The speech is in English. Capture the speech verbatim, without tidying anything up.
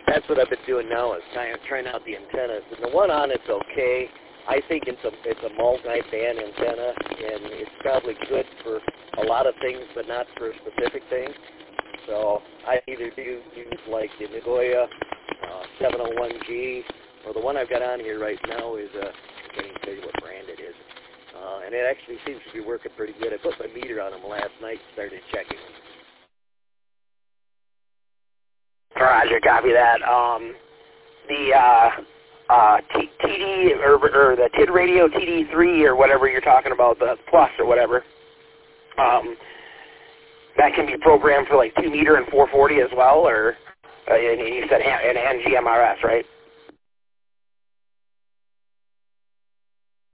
that's what I've been doing now is kind of trying out the antennas. And the one on it's okay. I think it's a it's a multi-band antenna, and it's probably good for a lot of things, but not for a specific thing. So I either do use like the Nagoya uh, seven oh one G, or the one I've got on here right now is a, I can't even tell you what brand it is. Uh, and it actually seems to be working pretty good. I put my meter on them last night and started checking them. Roger, copy that. Um, the uh, uh, T D or, or the T I D radio T D three or whatever you're talking about, the Plus or whatever, um, that can be programmed for like two meter and four forty as well, or uh, and you said an, an G M R S, right?